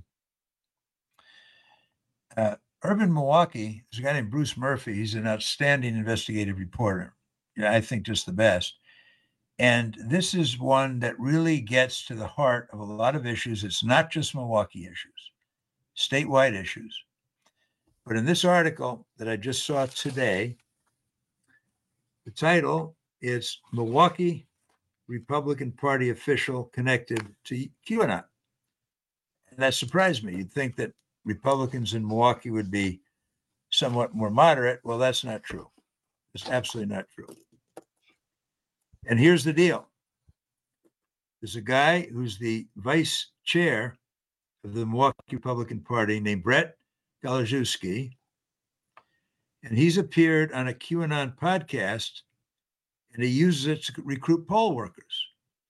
Uh, Urban Milwaukee, there's a guy named Bruce Murphy. He's an outstanding investigative reporter. Yeah, I think just the best. And this is one that really gets to the heart of a lot of issues. It's not just Milwaukee issues, statewide issues. But in this article that I just saw today, the title is Milwaukee Republican Party Official Connected to QAnon. And that surprised me. You'd think that Republicans in Milwaukee would be somewhat more moderate. Well, that's not true. It's absolutely not true. And here's the deal. There's a guy who's the vice chair of the Milwaukee Republican Party named Brett Galajewski. And he's appeared on a QAnon podcast, and he uses it to recruit poll workers.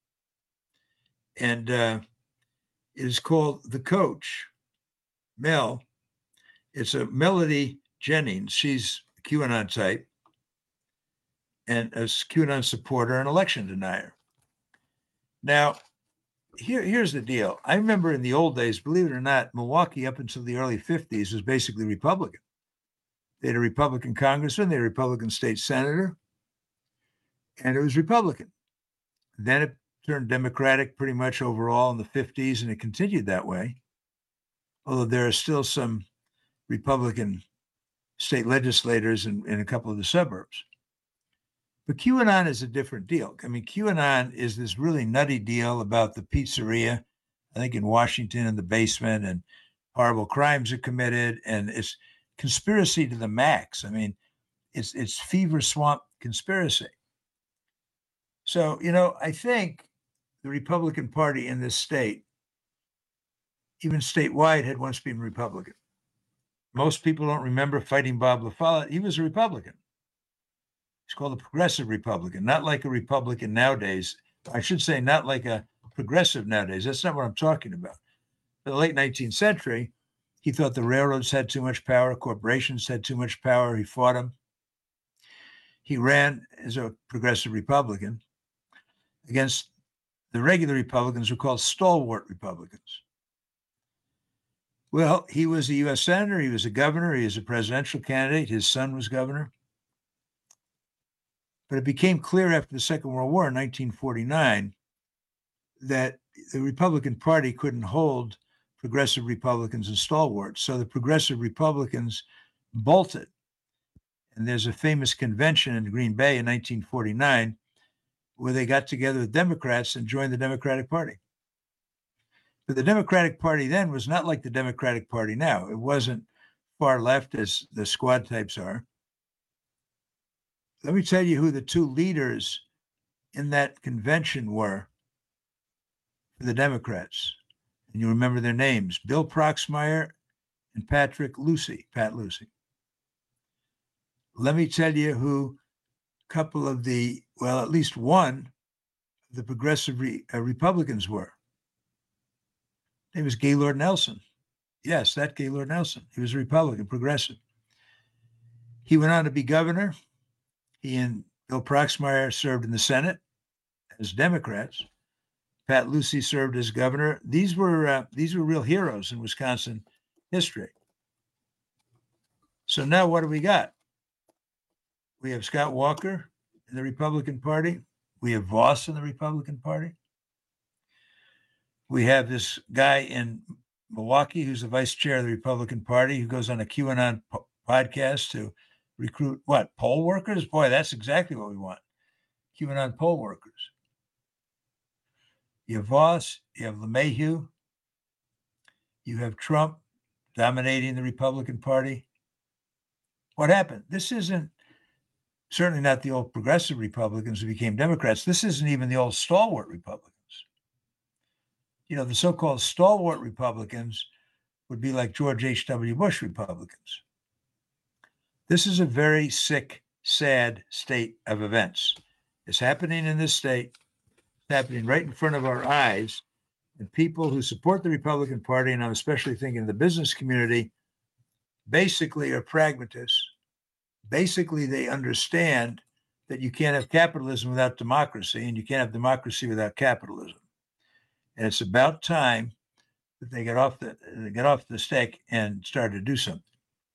And uh, it is called The Coach. Mel, it's a Melody Jennings. She's a QAnon type and a QAnon supporter and election denier. Now, here, here's the deal. I remember in the old days, believe it or not, Milwaukee up until the early fifties was basically Republican. They had a Republican congressman, they had a Republican state senator, and it was Republican. Then it turned Democratic pretty much overall in the fifties, and it continued that way. Although there are still some Republican state legislators in, in a couple of the suburbs. But QAnon is a different deal. I mean, QAnon is this really nutty deal about the pizzeria, I think in Washington, in the basement, and horrible crimes are committed, and it's conspiracy to the max. I mean, it's it's fever swamp conspiracy. So, you know, I think the Republican Party in this state, even statewide, had once been Republican. Most people don't remember Fighting Bob LaFollette. He was a Republican. He's called a progressive Republican, not like a Republican nowadays. I should say not like a progressive nowadays. That's not what I'm talking about. In the late nineteenth century, he thought the railroads had too much power, corporations had too much power. He fought them. He ran as a progressive Republican against the regular Republicans who were called stalwart Republicans. Well, he was a U S senator. He was a governor. He was a presidential candidate. His son was governor. But it became clear after the Second World War in nineteen forty-nine that the Republican Party couldn't hold progressive Republicans and stalwarts. So the progressive Republicans bolted. And there's a famous convention in Green Bay in nineteen forty-nine where they got together with Democrats and joined the Democratic Party. But the Democratic Party then was not like the Democratic Party now. It wasn't far left as the squad types are. Let me tell you who the two leaders in that convention were for the Democrats. And you remember their names, Bill Proxmire and Patrick Lucey, Pat Lucey. Let me tell you who a couple of the, well, at least one of the progressive re, uh, Republicans were. His name was Gaylord Nelson. Yes, that Gaylord Nelson. He was a Republican, progressive. He went on to be governor. He and Bill Proxmire served in the Senate as Democrats. Pat Lucey served as governor. These were uh, these were real heroes in Wisconsin history. So now what do we got? We have Scott Walker in the Republican Party. We have Voss in the Republican Party. We have this guy in Milwaukee who's the vice chair of the Republican Party who goes on a QAnon po- podcast to recruit what? Poll workers? Boy, that's exactly what we want. QAnon poll workers. You have Voss, you have LeMahieu, you have Trump dominating the Republican Party. What happened? This isn't certainly not the old progressive Republicans who became Democrats. This isn't even the old stalwart Republicans. You know, the so-called stalwart Republicans would be like George H W Bush Republicans. This is a very sick, sad state of events. It's happening in this state. It's happening right in front of our eyes. And people who support the Republican Party, and I'm especially thinking the business community, basically are pragmatists. Basically, they understand that you can't have capitalism without democracy, and you can't have democracy without capitalism. And it's about time that they get off the they get off the stick and start to do something.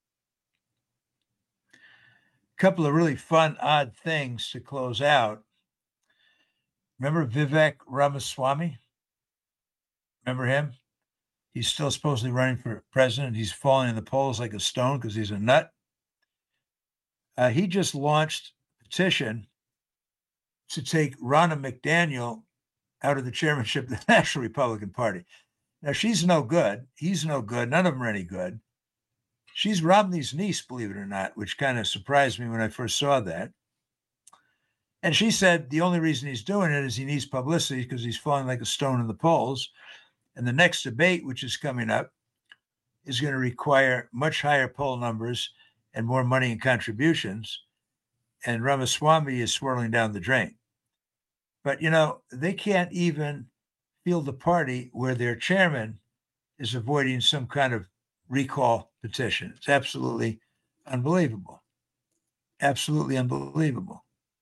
A couple of really fun, odd things to close out. Remember Vivek Ramaswamy? Remember him? He's still supposedly running for president. He's falling in the polls like a stone because he's a nut. Uh, he just launched a petition to take Ronna McDaniel out of the chairmanship of the National Republican Party. Now, she's no good. He's no good. None of them are any good. She's Romney's niece, believe it or not, which kind of surprised me when I first saw that. And she said the only reason he's doing it is he needs publicity because he's falling like a stone in the polls. And the next debate, which is coming up, is going to require much higher poll numbers and more money in contributions. And Ramaswamy is swirling down the drain. But, you know, they can't even field a party where their chairman is avoiding some kind of recall petition. It's absolutely unbelievable. Absolutely unbelievable.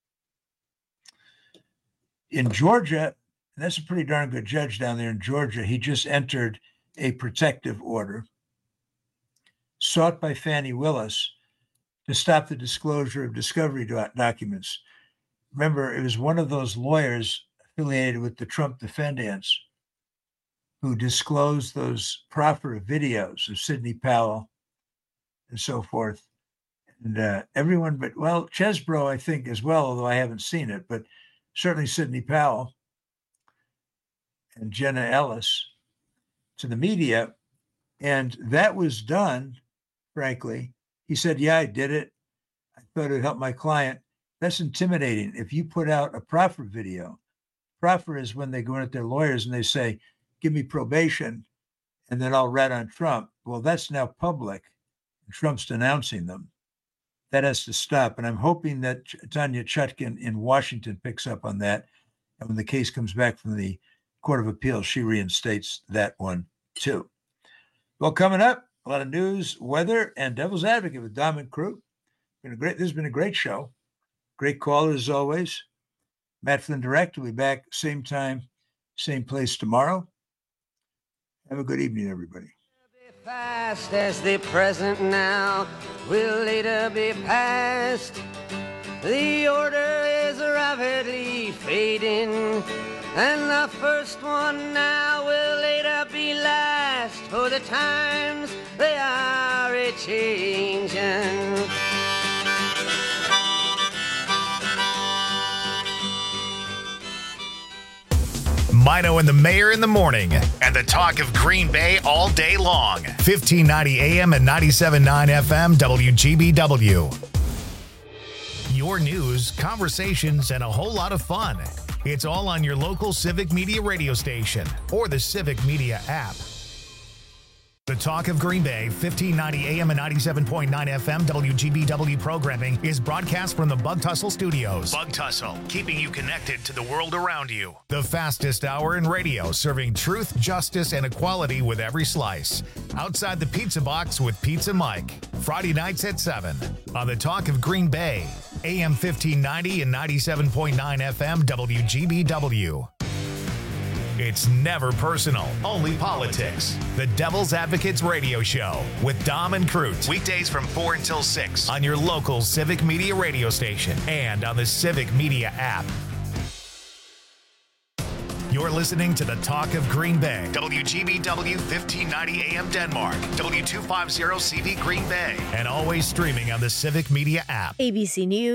In Georgia, and that's a pretty darn good judge down there in Georgia, he just entered a protective order sought by Fani Willis to stop the disclosure of discovery do- documents. Remember, it was one of those lawyers affiliated with the Trump defendants who disclosed those proffer videos of Sidney Powell and so forth. And uh, everyone, but, well, Chesbrough, I think, as well, although I haven't seen it, but certainly Sidney Powell and Jenna Ellis to the media. And that was done, frankly. He said, yeah, I did it. I thought it would help my client. That's intimidating. If you put out a proffer video, proffer is when they go in at their lawyers and they say, give me probation, and then I'll rat on Trump. Well, that's now public. And Trump's denouncing them. That has to stop. And I'm hoping that Tanya Chutkin in Washington picks up on that. And when the case comes back from the Court of Appeals, she reinstates that one too. Well, coming up, a lot of news, weather, and Devil's Advocate with Dom and Crew. Been a great, this has been a great show. Great callers as always. Matt Flynn Direct will be back same time, same place tomorrow. Have a good evening, everybody. Fast as the present now will later be past. The order is rapidly fading, and the first one now will later be last. For the times they are a-changing. Mino and the Mayor in the morning, and the talk of Green Bay all day long. fifteen ninety A M and ninety-seven point nine F M W G B W. Your news, conversations, and a whole lot of fun. It's all on your local Civic Media radio station or the Civic Media app. The Talk of Green Bay, fifteen ninety A M and ninety-seven point nine F M W G B W programming is broadcast from the Bug Tussle Studios. Bug Tussle, keeping you connected to the world around you. The fastest hour in radio, serving truth, justice, and equality with every slice. Outside the Pizza Box with Pizza Mike. Friday nights at seven on The Talk of Green Bay, A M fifteen ninety and ninety-seven point nine F M W G B W. It's never personal, only politics. The Devil's Advocates Radio Show with Dom and Crute. Weekdays from four until six on your local Civic Media radio station and on the Civic Media app. You're listening to the Talk of Green Bay. W G B W fifteen ninety A M Denmark. W two fifty C V Green Bay. And always streaming on the Civic Media app. A B C News.